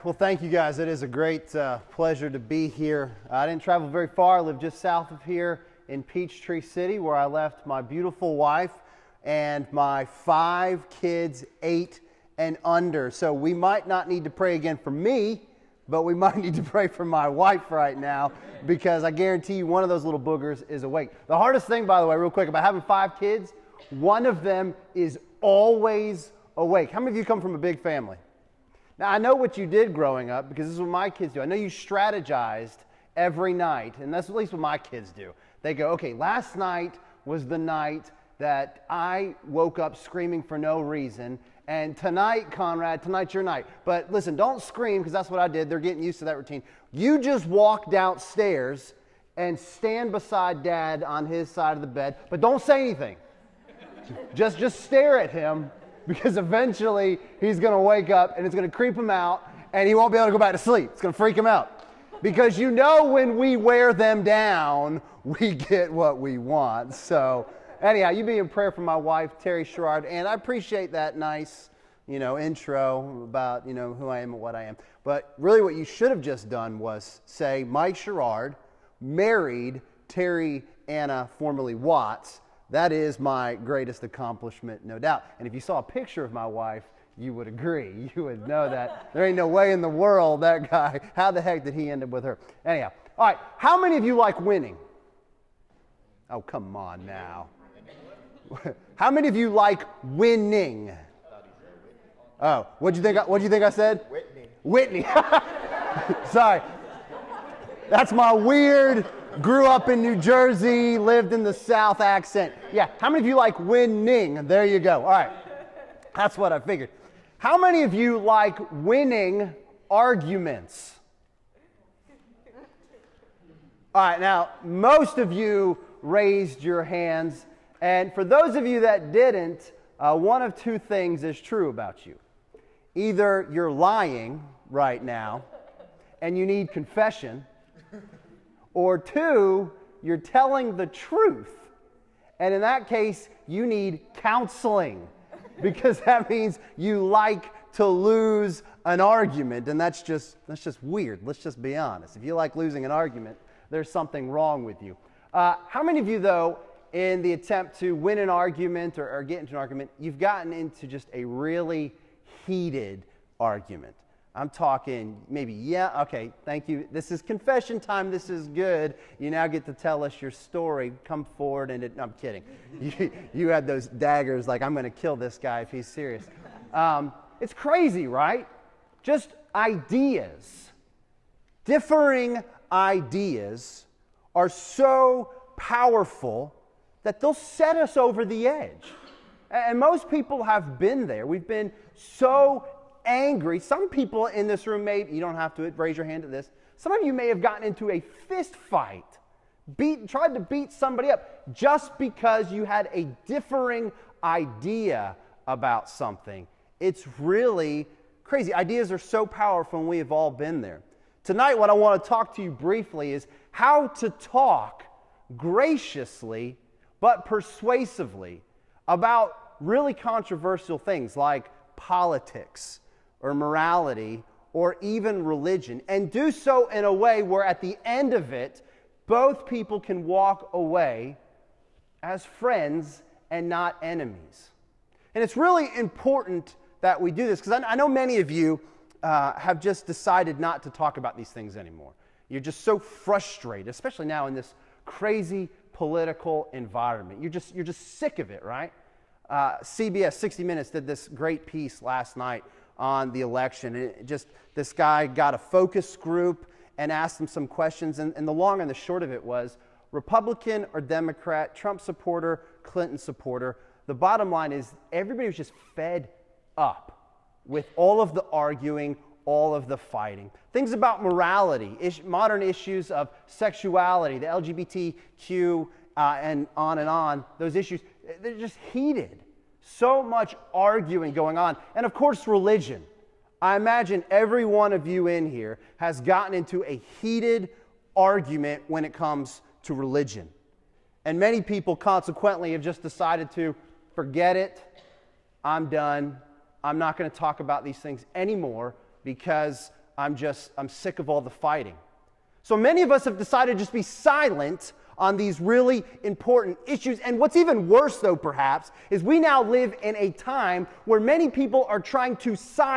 Well, thank you guys. It is a great pleasure to be here. I didn't travel very far. I live just south of here in Peachtree City, where I left my beautiful wife and my 5 kids, 8 and under. So we might not need to pray again for me, but we might need to pray for my wife right now, because I guarantee you one of those little boogers is awake. The hardest thing, by the way, real quick, about having 5 kids, one of them is always awake. How many of you come from a big family? Now, I know what you did growing up, because this is what my kids do. I know you strategized every night, and that's at least what my kids do. They go, okay, last night was the night that I woke up screaming for no reason, and tonight, Conrad, tonight's your night. But listen, don't scream, because that's what I did. They're getting used to that routine. You just walk downstairs and stand beside Dad on his side of the bed, but don't say anything. Just stare at him, because eventually he's going to wake up and it's going to creep him out and he won't be able to go back to sleep. It's going to freak him out. Because you know, when we wear them down, we get what we want. So anyhow, you be in prayer for my wife, Terry Sherrard, and I appreciate that nice, intro about, who I am and what I am. But really what you should have just done was say, Mike Sherrard married Terry Anna, formerly Watts. That is my greatest accomplishment, no doubt. And if you saw a picture of my wife, you would agree. You would know that there ain't no way in the world that guy, how the heck did he end up with her? Anyhow, all right, how many of you like winning? Oh, come on now. How many of you like winning? Oh, what'd you think I said? Whitney. Sorry. That's my weird, grew up in New Jersey, lived in the South accent. Yeah, how many of you like winning? There you go. All right, that's what I figured. How many of you like winning arguments? All right, now, most of you raised your hands, and for those of you that didn't, one of 2 things is true about you. Either you're lying right now, and you need confession, or 2, you're telling the truth. And in that case, you need counseling, because that means you like to lose an argument, and that's just weird. Let's just be honest. If you like losing an argument, there's something wrong with you. How many of you, though, in the attempt to win an argument or get into an argument, you've gotten into just a really heated argument? I'm talking maybe, yeah, okay, thank you. This is confession time. This is good. You now get to tell us your story. Come forward and no, I'm kidding. You had those daggers like, I'm going to kill this guy if he's serious. It's crazy, right? Just ideas. Differing ideas are so powerful that they'll set us over the edge. And most people have been there. We've been so angry. Some people in this room you don't have to raise your hand to this. Some of you may have gotten into a fist fight, tried to beat somebody up just because you had a differing idea about something. It's really crazy. Ideas are so powerful, and we have all been there. Tonight, what I want to talk to you briefly is how to talk graciously but persuasively about really controversial things like politics or morality or even religion, and do so in a way where at the end of it, both people can walk away as friends and not enemies. And it's really important that we do this, because I know many of you have just decided not to talk about these things anymore. You're just so frustrated, especially now in this crazy political environment. You're just sick of it, right? CBS 60 Minutes did this great piece last night on the election. This guy got a focus group and asked them some questions, and the long and the short of it was, Republican or Democrat, Trump supporter, Clinton supporter. The bottom line is everybody was just fed up with all of the arguing, all of the fighting. Things about morality, modern issues of sexuality, the LGBTQ, and on, those issues, they're just heated. So much arguing going on. And of course, religion. I imagine every one of you in here has gotten into a heated argument when it comes to religion. And many people consequently have just decided to forget it. I'm done. I'm not going to talk about these things anymore because I'm sick of all the fighting. So many of us have decided to just be silent on these really important issues. And what's even worse, though, perhaps, is we now live in a time where many people are trying to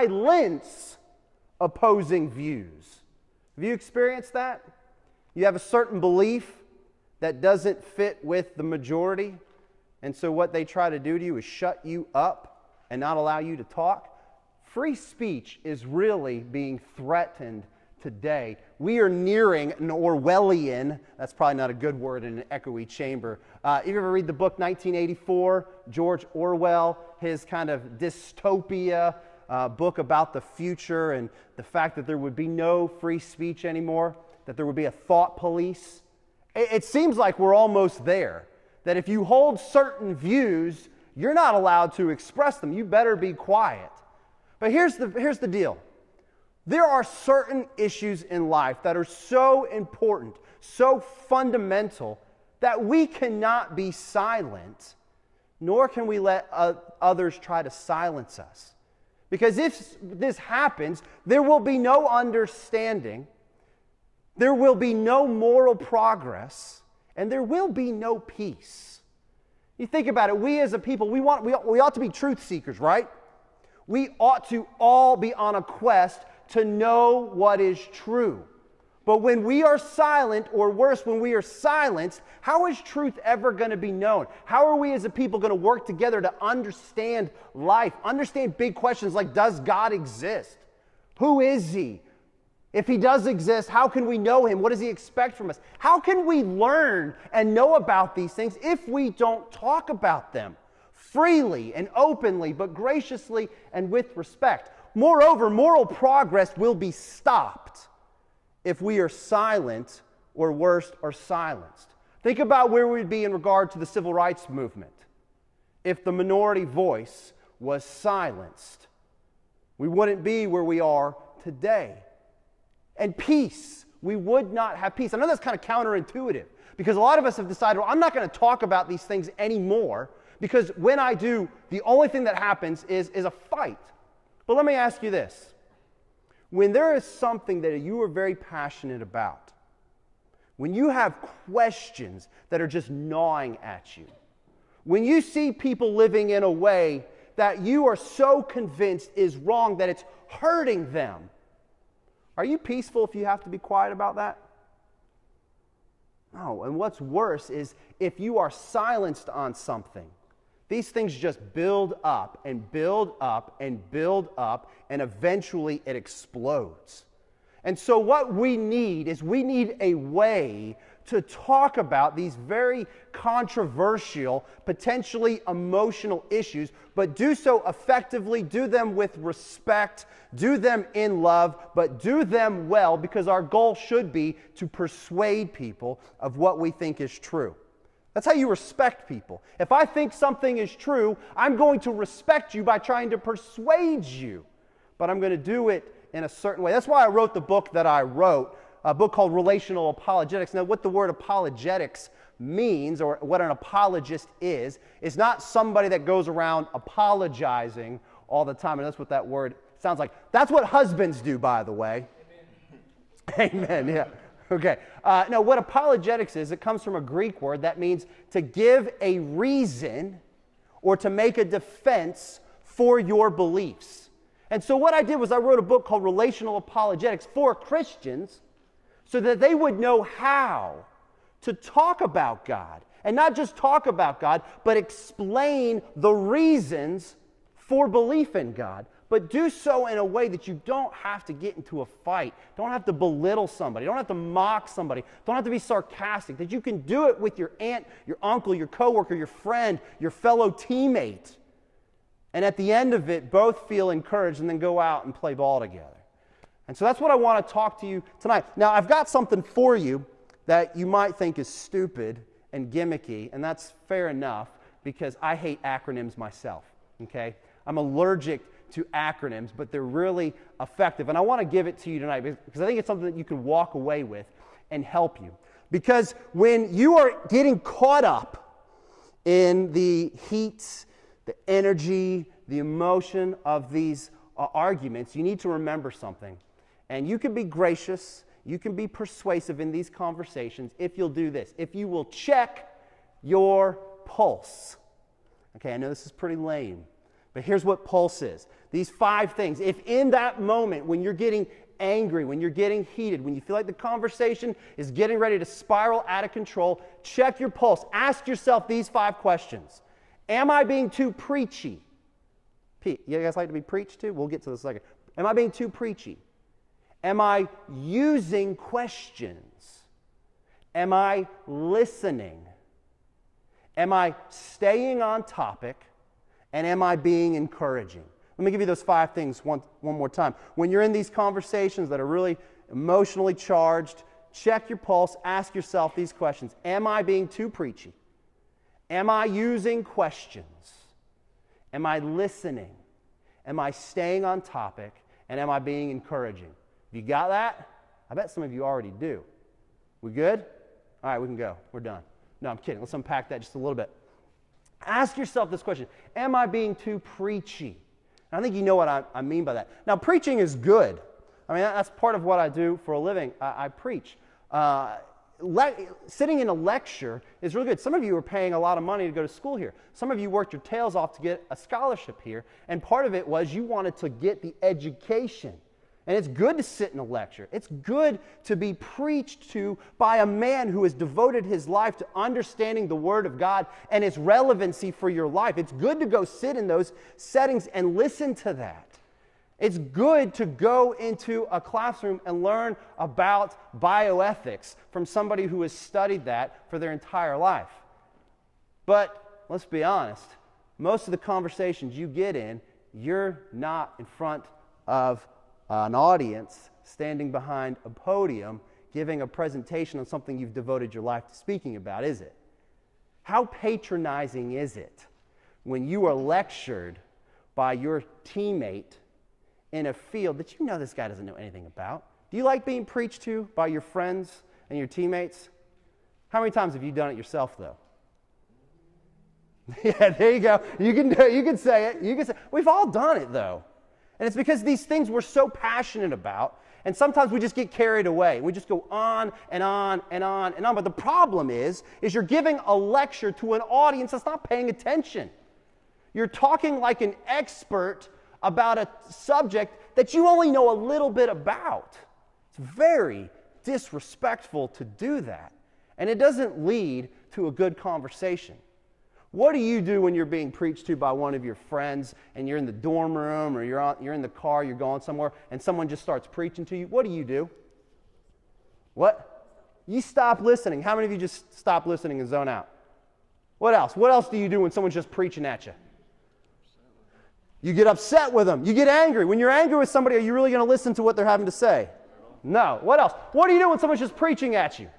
silence opposing views. Have you experienced that? You have a certain belief that doesn't fit with the majority, and so what they try to do to you is shut you up and not allow you to talk. Free speech is really being threatened today. We are nearing an Orwellian, that's probably not a good word in an echoey chamber. You ever read the book 1984, George Orwell, his kind of dystopia book about the future and the fact that there would be no free speech anymore, that there would be a thought police? It seems like we're almost there, that if you hold certain views, you're not allowed to express them. You better be quiet. But here's the deal. There are certain issues in life that are so important, so fundamental, that we cannot be silent, nor can we let others try to silence us. Because if this happens, there will be no understanding, there will be no moral progress, and there will be no peace. You think about it, we as a people, we ought to be truth seekers, right? We ought to all be on a quest to know what is true. But when we are silent, or worse, when we are silenced, how is truth ever going to be known? How are we as a people going to work together to understand life, understand big questions like, does God exist? Who is He? If He does exist, how can we know Him? What does He expect from us? How can we learn and know about these things if we don't talk about them freely and openly, but graciously and with respect? Moreover, moral progress will be stopped if we are silent, or worse, are silenced. Think about where we'd be in regard to the civil rights movement if the minority voice was silenced. We wouldn't be where we are today. And peace, we would not have peace. I know that's kind of counterintuitive, because a lot of us have decided, well, I'm not going to talk about these things anymore, because when I do, the only thing that happens is a fight. But let me ask you this. When there is something that you are very passionate about, when you have questions that are just gnawing at you, when you see people living in a way that you are so convinced is wrong that it's hurting them, are you peaceful if you have to be quiet about that? No, and what's worse is if you are silenced on something, these things just build up and build up and build up, and eventually it explodes. And so what we need is we need a way to talk about these very controversial, potentially emotional issues, but do so effectively, do them with respect, do them in love, but do them well, because our goal should be to persuade people of what we think is true. That's how you respect people. If I think something is true, I'm going to respect you by trying to persuade you. But I'm going to do it in a certain way. That's why I wrote the book that I wrote, a book called Relational Apologetics. Now, what the word apologetics means, or what an apologist is not somebody that goes around apologizing all the time. And that's what that word sounds like. That's what husbands do, by the way. Amen, Amen, yeah. Okay. Now, what apologetics is, it comes from a Greek word that means to give a reason or to make a defense for your beliefs. And so what I did was I wrote a book called Relational Apologetics for Christians so that they would know how to talk about God. And not just talk about God, but explain the reasons for belief in God. But do so in a way that you don't have to get into a fight, don't have to belittle somebody, don't have to mock somebody, don't have to be sarcastic, that you can do it with your aunt, your uncle, your coworker, your friend, your fellow teammate. And at the end of it, both feel encouraged and then go out and play ball together. And so that's what I want to talk to you tonight. Now, I've got something for you that you might think is stupid and gimmicky, and that's fair enough because I hate acronyms myself, okay? I'm allergic to acronyms, but they're really effective. And I want to give it to you tonight because I think it's something that you can walk away with and help you. Because when you are getting caught up in the heat, the energy, the emotion of these arguments, you need to remember something. And you can be gracious, you can be persuasive in these conversations if you'll do this. If you will check your pulse. Okay, I know this is pretty lame, but here's what pulse is. These 5 things. If in that moment when you're getting angry, when you're getting heated, when you feel like the conversation is getting ready to spiral out of control, check your pulse. Ask yourself these 5 questions. Am I being too preachy? Pete, you guys like to be preached to? We'll get to this in a second. Am I being too preachy? Am I using questions? Am I listening? Am I staying on topic? And am I being encouraging? Let me give you those 5 things one more time. When you're in these conversations that are really emotionally charged, check your pulse, ask yourself these questions. Am I being too preachy? Am I using questions? Am I listening? Am I staying on topic? And am I being encouraging? If you got that, I bet some of you already do. We good? All right, we can go. We're done. No, I'm kidding. Let's unpack that just a little bit. Ask yourself this question. Am I being too preachy? And I think you know what I mean by that. Now, preaching is good. I mean, that's part of what I do for a living. I preach. Sitting in a lecture is really good. Some of you are paying a lot of money to go to school here. Some of you worked your tails off to get a scholarship here. And part of it was you wanted to get the education. And it's good to sit in a lecture. It's good to be preached to by a man who has devoted his life to understanding the Word of God and its relevancy for your life. It's good to go sit in those settings and listen to that. It's good to go into a classroom and learn about bioethics from somebody who has studied that for their entire life. But let's be honest, most of the conversations you get in, you're not in front of an audience standing behind a podium giving a presentation on something you've devoted your life to speaking about, is it? How patronizing is it when you are lectured by your teammate in a field that you know this guy doesn't know anything about? Do you like being preached to by your friends and your teammates? How many times have you done it yourself, though? Yeah, there you go. You can say it. We've all done it, though. And it's because these things we're so passionate about, and sometimes we just get carried away. We just go on and on and on and on. But the problem is you're giving a lecture to an audience that's not paying attention. You're talking like an expert about a subject that you only know a little bit about. It's very disrespectful to do that. And it doesn't lead to a good conversation. What do you do when you're being preached to by one of your friends and you're in the dorm room or you're in the car, you're going somewhere, and someone just starts preaching to you? What do? What? You stop listening. How many of you just stop listening and zone out? What else? What else do you do when someone's just preaching at you? You get upset with them. You get angry. When you're angry with somebody, are you really going to listen to what they're having to say? No. What else? What do you do when someone's just preaching at you?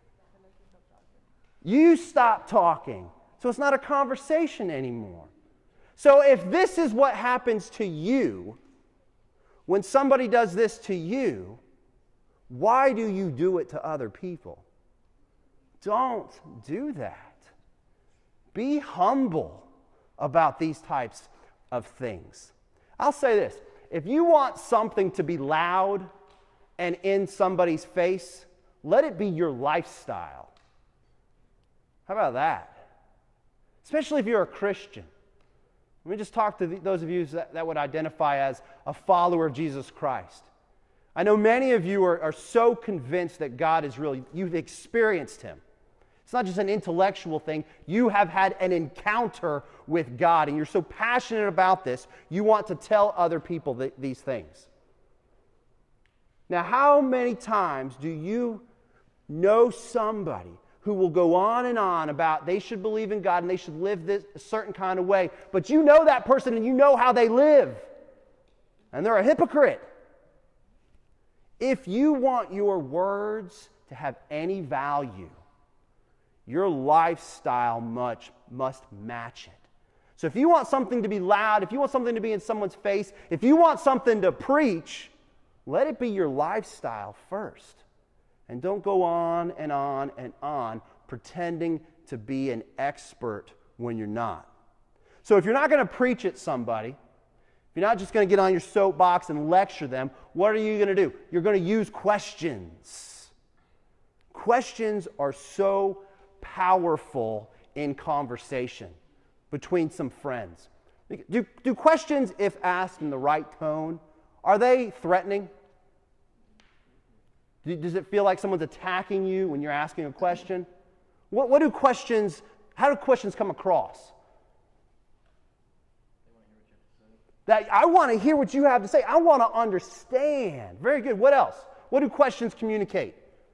You stop talking. So it's not a conversation anymore. So if this is what happens to you, when somebody does this to you, why do you do it to other people? Don't do that. Be humble about these types of things. I'll say this. If you want something to be loud and in somebody's face, let it be your lifestyle. How about that? Especially if you're a Christian. Let me just talk to those of you that would identify as a follower of Jesus Christ. I know many of you are so convinced that God is real. You've experienced Him. It's not just an intellectual thing. You have had an encounter with God, and you're so passionate about this, you want to tell other people these things. Now, how many times do you know somebody who will go on and on about they should believe in God and they should live this a certain kind of way, but you know that person and you know how they live, and they're a hypocrite? If you want your words to have any value, your lifestyle must match it. So if you want something to be loud, if you want something to be in someone's face, if you want something to preach, let it be your lifestyle first. And don't go on and on and on pretending to be an expert when you're not. So if you're not going to preach at somebody, if you're not just going to get on your soapbox and lecture them, what are you going to do? You're going to use questions. Questions are so powerful in conversation between some friends. Do questions, if asked in the right tone, are they threatening? Does it feel like someone's attacking you when you're asking a question? How do questions come across? That I want to hear what you have to say. I want to understand. Very good. What else? What do questions communicate?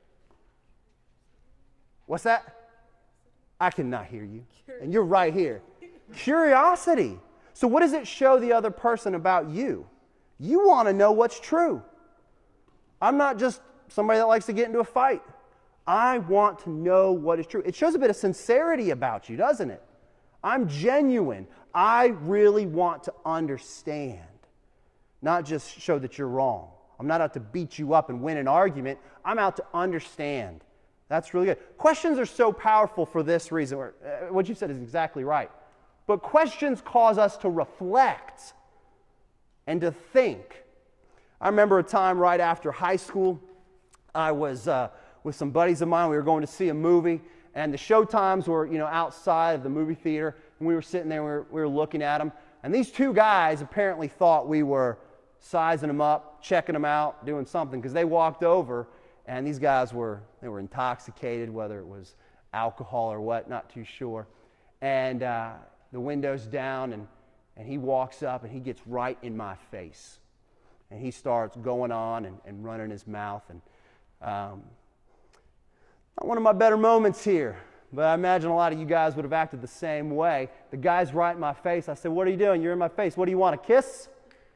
What's that? I cannot hear you. And you're right here. Curiosity. So what does it show the other person about you? You want to know what's true. I'm not just somebody that likes to get into a fight. I want to know what is true. It shows a bit of sincerity about you, doesn't it? I'm genuine. I really want to understand, not just show that you're wrong. I'm not out to beat you up and win an argument. I'm out to understand. That's really good. Questions are so powerful for this reason. What you said is exactly right. But questions cause us to reflect and to think. I remember a time right after high school, I was with some buddies of mine. We were going to see a movie, and the show times were, outside of the movie theater, and we were sitting there, and we were looking at them. And these two guys apparently thought we were sizing them up, checking them out, doing something, because they walked over, and these guys were intoxicated, whether it was alcohol or what, not too sure. And the window's down, and he walks up, and he gets right in my face. And he starts going on and running his mouth. And not one of my better moments here, but I imagine a lot of you guys would have acted the same way. The guy's right in my face. I said, "What are you doing? You're in my face. What do you want, a kiss?"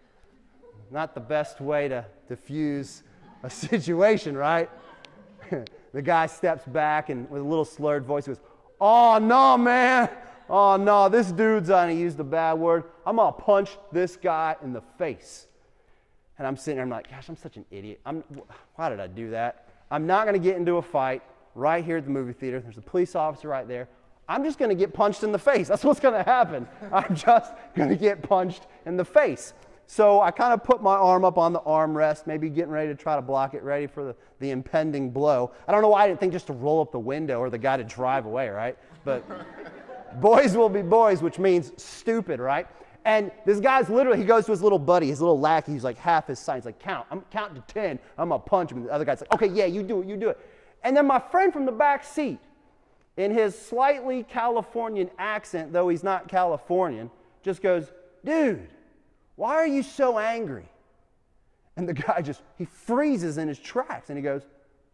Not the best way to diffuse a situation, right? The guy steps back and with a little slurred voice he goes, "Oh, no, man. Oh, no, this dude's on." He used a bad word. "I'm going to punch this guy in the face." And I'm sitting there, I'm like, gosh, I'm such an idiot. Why did I do that? I'm not going to get into a fight right here at the movie theater. There's a police officer right there. I'm just going to get punched in the face. That's what's going to happen. I'm just going to get punched in the face. So I kind of put my arm up on the armrest, maybe getting ready to try to block it, ready for the impending blow. I don't know why I didn't think just to roll up the window or the guy to drive away, right? But boys will be boys, which means stupid, right? And this guy's literally, he goes to his little buddy, his little lackey, who's like half his size. He's like, I'm counting to 10. I'm going to punch him. And the other guy's like, "Okay, yeah, you do it. And then my friend from the back seat, in his slightly Californian accent, though he's not Californian, just goes, "Dude, why are you so angry?" And the guy he freezes in his tracks, and he goes,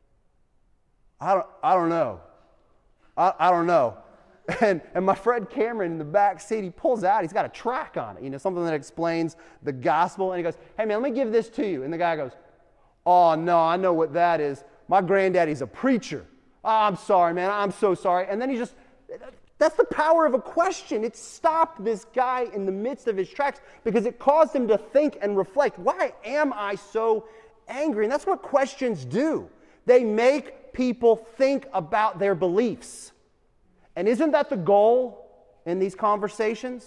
I don't know. I don't know. And my friend Cameron in the back seat, he pulls out, he's got a track on it, something that explains the gospel. And he goes, "Hey, man, let me give this to you." And the guy goes, "Oh, no, I know what that is. My granddaddy's a preacher. Oh, I'm sorry, man. I'm so sorry." And then that's the power of a question. It stopped this guy in the midst of his tracks because it caused him to think and reflect. Why am I so angry? And that's what questions do. They make people think about their beliefs. And isn't that the goal in these conversations?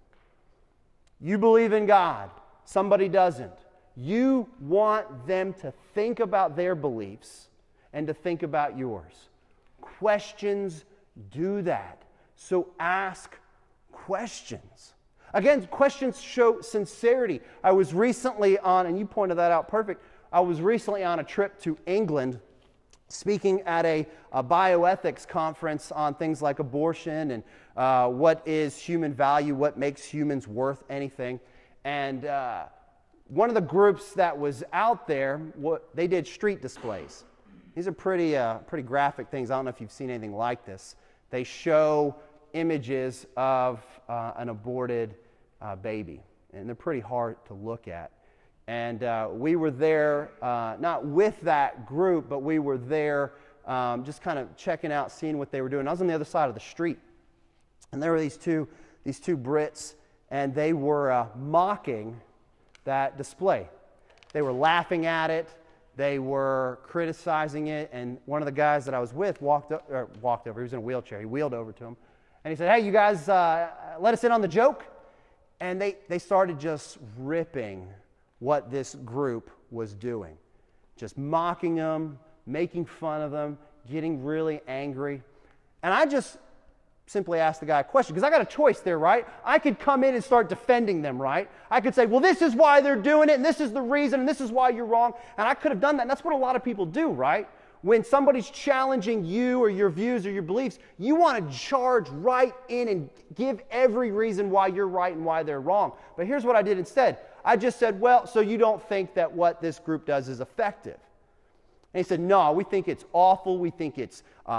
You believe in God. Somebody doesn't. You want them to think about their beliefs and to think about yours. Questions do that. So ask questions. Again, questions show sincerity. I was recently on, and you pointed that out perfect, I was recently on a trip to England speaking at a bioethics conference on things like abortion and what is human value, what makes humans worth anything. And one of the groups that was out there, they did street displays. These are pretty graphic things. I don't know if you've seen anything like this. They show images of an aborted baby, and they're pretty hard to look at. And we were there, not with that group, but we were there just kind of checking out, seeing what they were doing. I was on the other side of the street, and there were these two Brits, and they were mocking that display. They were laughing at it. They were criticizing it, and one of the guys that I was with walked over. He was in a wheelchair. He wheeled over to him, and he said, "Hey, you guys, let us in on the joke." And they started just ripping what this group was doing. Just mocking them, making fun of them, getting really angry. And I just simply asked the guy a question, because I got a choice there, right? I could come in and start defending them, right? I could say, well, this is why they're doing it, and this is the reason, and this is why you're wrong. And I could have done that, and that's what a lot of people do, right? When somebody's challenging you or your views or your beliefs, you want to charge right in and give every reason why you're right and why they're wrong. But here's what I did instead. I just said, well, so you don't think that what this group does is effective? And he said, no, we think it's awful. We think you're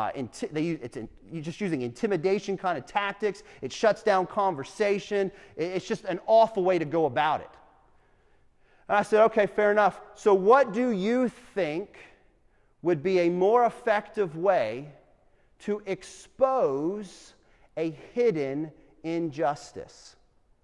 just using intimidation kind of tactics. It shuts down conversation. It's just an awful way to go about it. And I said, okay, fair enough. So what do you think would be a more effective way to expose a hidden injustice?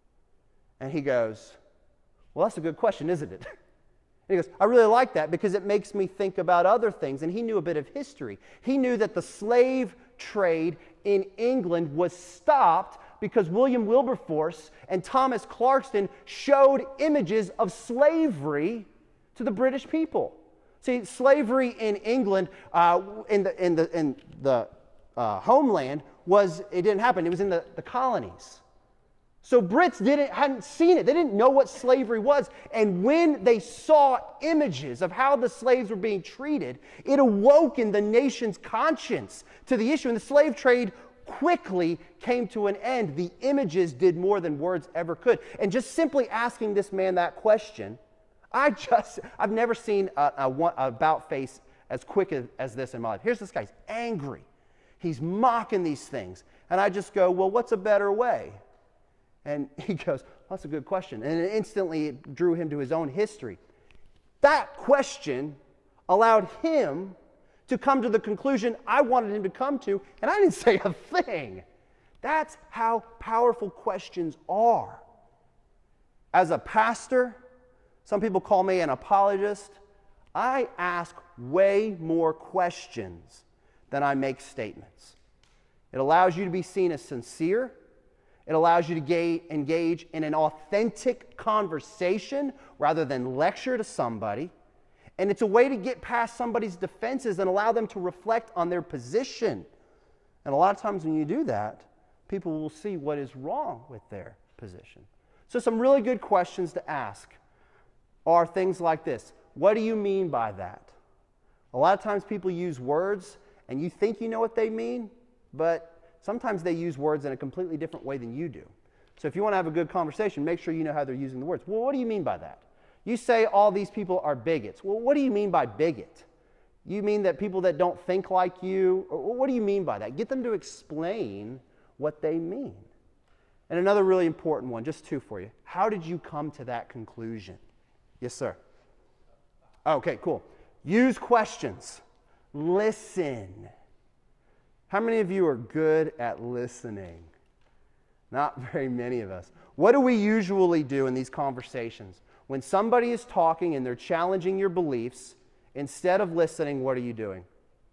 And he goes, well, that's a good question, isn't it? And he goes, I really like that because it makes me think about other things. And he knew a bit of history. He knew that the slave trade in England was stopped because William Wilberforce and Thomas Clarkson showed images of slavery to the British people. See, slavery in England, in the homeland, it didn't happen. It was in the colonies. So Brits hadn't seen it. They didn't know what slavery was. And when they saw images of how the slaves were being treated, it awoke in the nation's conscience to the issue. And the slave trade quickly came to an end. The images did more than words ever could. And just simply asking this man that question, I've never seen a about face as quick as this in my life. Here's this guy. He's angry. He's mocking these things. And I just go, well, what's a better way? And he goes, well, that's a good question. And instantly it drew him to his own history. That question allowed him to come to the conclusion I wanted him to come to, and I didn't say a thing. That's how powerful questions are. As a pastor, some people call me an apologist. I ask way more questions than I make statements. It allows you to be seen as sincere. It allows you to engage in an authentic conversation rather than lecture to somebody. And it's a way to get past somebody's defenses and allow them to reflect on their position. And a lot of times when you do that, people will see what is wrong with their position. So some really good questions to ask are things like this. What do you mean by that? A lot of times people use words and you think you know what they mean, but sometimes they use words in a completely different way than you do. So if you want to have a good conversation, make sure you know how they're using the words. Well, what do you mean by that? You say all these people are bigots. Well, what do you mean by bigot? You mean that people that don't think like you? Or what do you mean by that? Get them to explain what they mean. And another really important one, just two for you. How did you come to that conclusion? Yes, sir. Okay, cool. Use questions. Listen. How many of you are good at listening? Not very many of us. What do we usually do in these conversations? When somebody is talking and they're challenging your beliefs, instead of listening, what are you doing?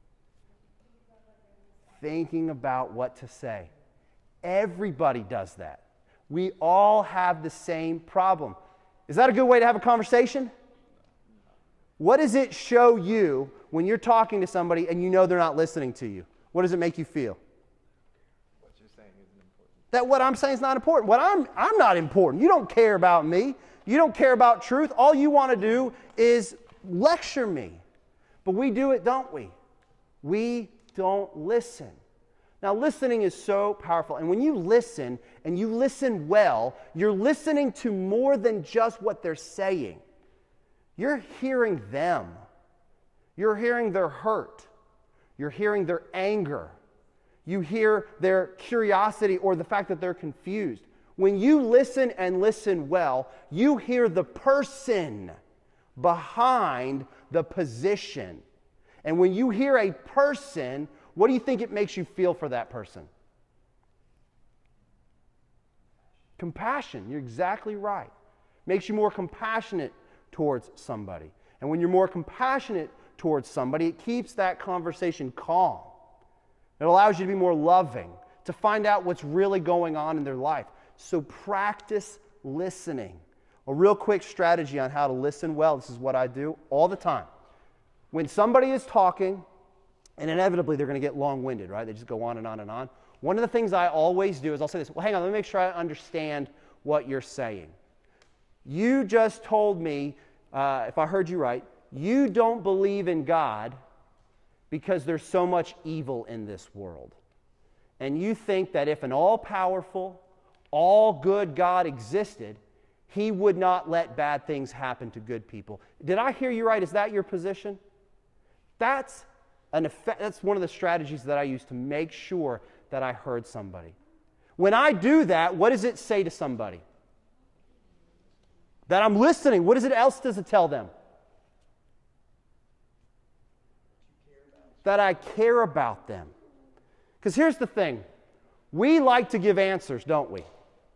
Thinking about what to say. Everybody does that. We all have the same problem. Is that a good way to have a conversation? What does it show you when you're talking to somebody and you know they're not listening to you? What does it make you feel? What you're saying isn't important. That what I'm saying is not important. I'm not important. You don't care about me. You don't care about truth. All you want to do is lecture me. But we do it, don't we? We don't listen. Now, listening is so powerful. And when you listen, and you listen well, you're listening to more than just what they're saying. You're hearing them. You're hearing their hurt. You're hearing their anger. You hear their curiosity or the fact that they're confused. When you listen and listen well, you hear the person behind the position. And when you hear a person, what do you think it makes you feel for that person? Compassion. You're exactly right. Makes you more compassionate towards somebody. And when you're more compassionate towards somebody, it keeps that conversation calm. It allows you to be more loving, to find out what's really going on in their life. So practice listening. A real quick strategy on how to listen well. This is what I do all the time. When somebody is talking, and inevitably they're going to get long-winded, right? They just go on and on and on. One of the things I always do is I'll say this, well, hang on, let me make sure I understand what you're saying. You just told me, if I heard you right, you don't believe in God because there's so much evil in this world. And you think that if an all-powerful, all-good God existed, He would not let bad things happen to good people. Did I hear you right? Is that your position? That's one of the strategies that I use to make sure that I heard somebody. When I do that, what does it say to somebody? That I'm listening. What else does it tell them? That I care about them. Because here's the thing. We like to give answers, don't we?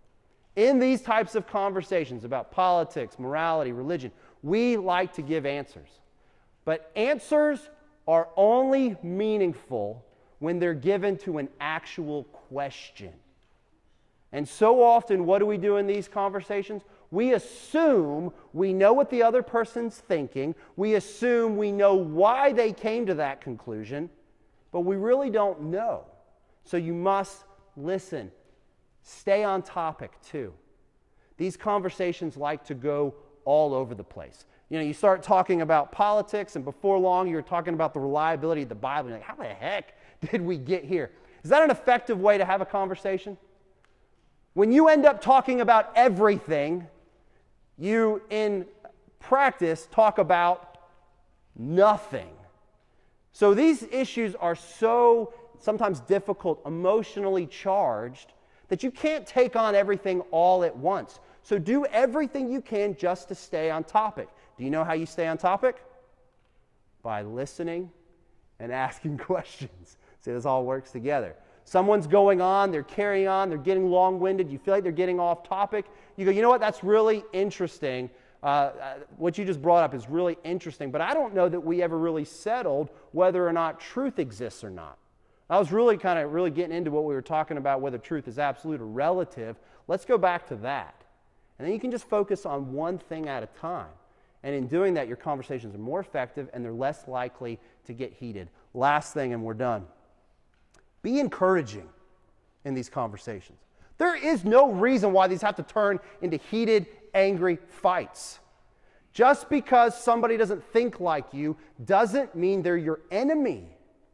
In these types of conversations about politics, morality, religion, we like to give answers. But answers are only meaningful when they're given to an actual question. And so often, what do we do in these conversations? We assume we know what the other person's thinking. We assume we know why they came to that conclusion, but we really don't know. So you must listen. Stay on topic, too. These conversations like to go all over the place. You know, you start talking about politics, and before long, you're talking about the reliability of the Bible. You're like, how the heck did we get here? Is that an effective way to have a conversation? When you end up talking about everything, you, in practice, talk about nothing. So these issues are so sometimes difficult, emotionally charged, that you can't take on everything all at once. So do everything you can just to stay on topic. Do you know how you stay on topic? By listening and asking questions. See, this all works together. Someone's going on, they're carrying on, they're getting long-winded, you feel like they're getting off topic. You go, you know what, that's really interesting. What you just brought up is really interesting, but I don't know that we ever really settled whether or not truth exists or not. I was really getting into what we were talking about, whether truth is absolute or relative. Let's go back to that. And then you can just focus on one thing at a time. And in doing that, your conversations are more effective and they're less likely to get heated. Last thing, and we're done. Be encouraging in these conversations. There is no reason why these have to turn into heated, angry fights. Just because somebody doesn't think like you doesn't mean they're your enemy.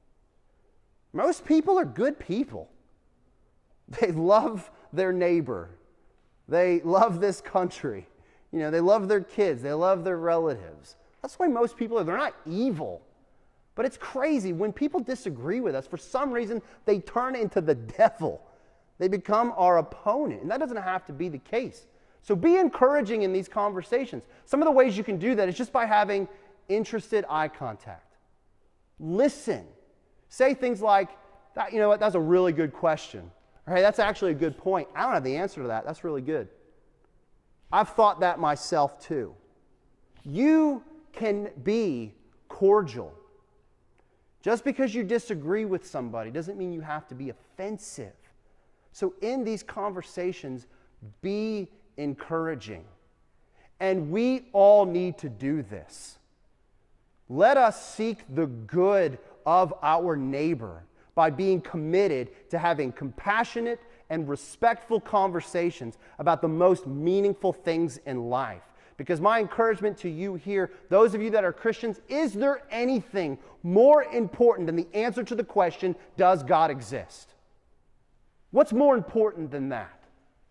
Most people are good people. They love their neighbor. They love this country. You know, they love their kids. They love their relatives. That's why most people are. They're not evil. But it's crazy. When people disagree with us, for some reason, they turn into the devil. They become our opponent. And that doesn't have to be the case. So be encouraging in these conversations. Some of the ways you can do that is just by having interested eye contact. Listen. Say things like, you know what, that's a really good question. Or, hey, that's actually a good point. I don't have the answer to that. That's really good. I've thought that myself too. You can be cordial. Just because you disagree with somebody doesn't mean you have to be offensive. So in these conversations, be encouraging. And we all need to do this. Let us seek the good of our neighbor by being committed to having compassionate and respectful conversations about the most meaningful things in life. Because my encouragement to you here, those of you that are Christians, is there anything more important than the answer to the question, does God exist? What's more important than that?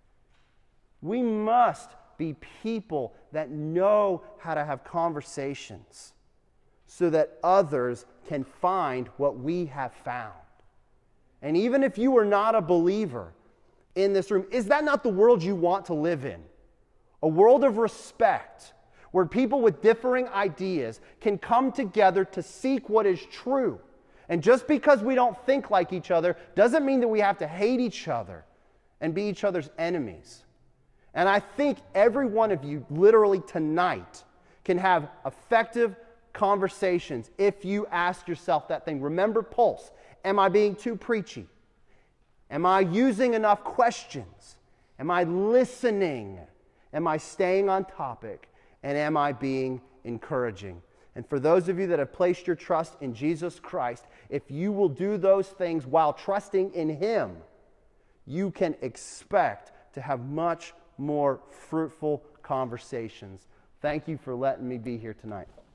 We must be people that know how to have conversations so that others can find what we have found. And even if you are not a believer in this room, is that not the world you want to live in? A world of respect, where people with differing ideas can come together to seek what is true. And just because we don't think like each other doesn't mean that we have to hate each other and be each other's enemies. And I think every one of you, literally tonight, can have effective conversations if you ask yourself that thing. Remember Pulse. Am I being too preachy? Am I using enough questions? Am I listening? Am I staying on topic? And am I being encouraging? And for those of you that have placed your trust in Jesus Christ, if you will do those things while trusting in Him, you can expect to have much more fruitful conversations. Thank you for letting me be here tonight.